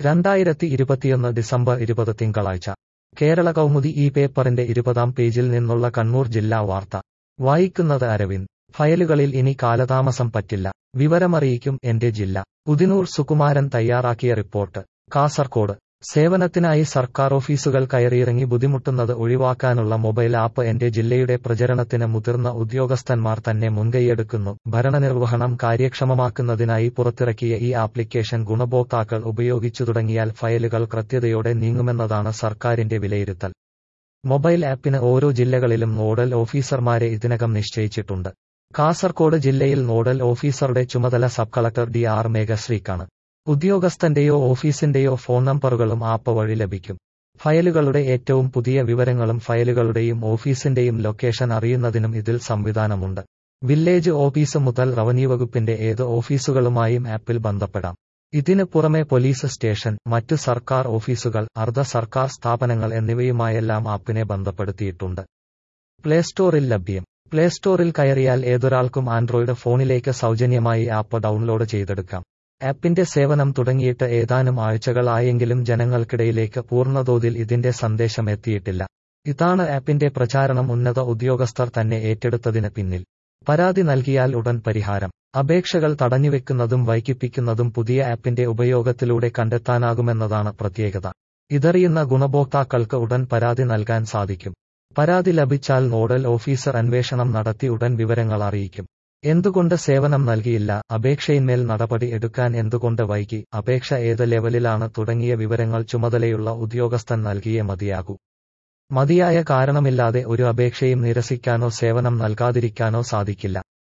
2021 December 20 തിങ്കളാഴ്ച കേരള കൗമുദി ഈ പേപ്പറിന്റെ 20-ാം പേജിൽ നിന്നുള്ള കണ്ണൂർ ജില്ലാ വാർത്ത വായിക്കുന്നത് അരവിന്ദ്. ഫയലുകളിൽ ഇനി കാലതാമസം പറ്റില്ല, വിവരമറിയിക്കും എന്റെ ജില്ല. ഉദിനൂർ സുകുമാരൻ തയ്യാറാക്കിയ റിപ്പോർട്ട്. കാസർകോട് സേവനത്തിനായി സർക്കാർ ഓഫീസുകൾ കയറിയിറങ്ങി ബുദ്ധിമുട്ടുന്നത് ഒഴിവാക്കാനുള്ള മൊബൈൽ ആപ്പ് എന്റെ ജില്ലയുടെ പ്രചരണത്തിന് മുതിർന്ന ഉദ്യോഗസ്ഥന്മാർ തന്നെ മുൻകൈയെടുക്കുന്നു. ഭരണനിർവഹണം കാര്യക്ഷമമാക്കുന്നതിനായി പുറത്തിറക്കിയ ഈ ആപ്ലിക്കേഷൻ ഗുണഭോക്താക്കൾ ഉപയോഗിച്ചു തുടങ്ങിയാൽ ഫയലുകൾ കൃത്യതയോടെ നീങ്ങുമെന്നതാണ് സർക്കാരിന്റെ വിലയിരുത്തൽ. മൊബൈൽ ആപ്പിന് ഓരോ ജില്ലകളിലും നോഡൽ ഓഫീസർമാരെ ഇതിനകം നിശ്ചയിച്ചിട്ടുണ്ട്. കാസർകോട് ജില്ലയിൽ നോഡൽ ഓഫീസറുടെ ചുമതല സബ് കളക്ടർ DR മേഘശ്രീക്കാണ്. ഉദ്യോഗസ്ഥന്റെയോ ഓഫീസിന്റെയോ ഫോൺ നമ്പറുകളും ആപ്പ് വഴി ലഭിക്കും. ഫയലുകളുടെ ഏറ്റവും പുതിയ വിവരങ്ങളും ഫയലുകളുടെയും ഓഫീസിന്റെയും ലൊക്കേഷൻ അറിയുന്നതിനും ഇതിൽ സംവിധാനമുണ്ട്. വില്ലേജ് ഓഫീസ് മുതൽ റവന്യൂ വകുപ്പിന്റെ ഏത് ഓഫീസുകളുമായും ആപ്പിൽ ബന്ധപ്പെടാം. ഇതിന് പുറമെ പോലീസ് സ്റ്റേഷൻ, മറ്റു സർക്കാർ ഓഫീസുകൾ, അർദ്ധ സർക്കാർ സ്ഥാപനങ്ങൾ എന്നിവയുമായെല്ലാം ആപ്പിനെ ബന്ധപ്പെടുത്തിയിട്ടുണ്ട്. പ്ലേസ്റ്റോറിൽ ലഭ്യം. പ്ലേസ്റ്റോറിൽ കയറിയാൽ ഏതൊരാൾക്കും ആൻഡ്രോയിഡ് ഫോണിലേക്ക് സൗജന്യമായി ആപ്പ് ഡൗൺലോഡ് ചെയ്തെടുക്കാം. ആപ്പിന്റെ സേവനം തുടങ്ങിയിട്ട് ഏതാനും ആഴ്ചകൾ ആയെങ്കിലും ജനങ്ങൾക്കിടയിലേക്ക് പൂർണ്ണതോതിൽ ഇതിന്റെ സന്ദേശം എത്തിയിട്ടില്ല. ഇതാണ് ആപ്പിന്റെ പ്രചാരണം ഉന്നത ഉദ്യോഗസ്ഥർ തന്നെ ഏറ്റെടുത്തതിന് പിന്നിൽ. പരാതി നൽകിയാൽ ഉടൻ പരിഹാരം. അപേക്ഷകൾ തടഞ്ഞുവെക്കുന്നതും വൈകിപ്പിക്കുന്നതും പുതിയ ആപ്പിന്റെ ഉപയോഗത്തിലൂടെ കണ്ടെത്താനാകുമെന്നതാണ് പ്രത്യേകത. ഇതറിയുന്ന ഗുണഭോക്താക്കൾക്ക് ഉടൻ പരാതി നൽകാൻ സാധിക്കും. പരാതി ലഭിച്ചാൽ നോഡൽ ഓഫീസർ അന്വേഷണം നടത്തി ഉടൻ വിവരങ്ങൾ അറിയിക്കും. എന്തുകൊണ്ട് സേവനം നൽകിയില്ല, അപേക്ഷയിന്മേൽ നടപടി എടുക്കാൻ എന്തുകൊണ്ട് വൈകി, അപേക്ഷ ഏത് ലെവലിലാണ് തുടങ്ങിയ വിവരങ്ങൾ ചുമതലയുള്ള ഉദ്യോഗസ്ഥൻ നൽകിയേ മതിയാകൂ. മതിയായ കാരണമില്ലാതെ ഒരു അപേക്ഷയും നിരസിക്കാനോ സേവനം നൽകാതിരിക്കാനോ സാധിക്കില്ല.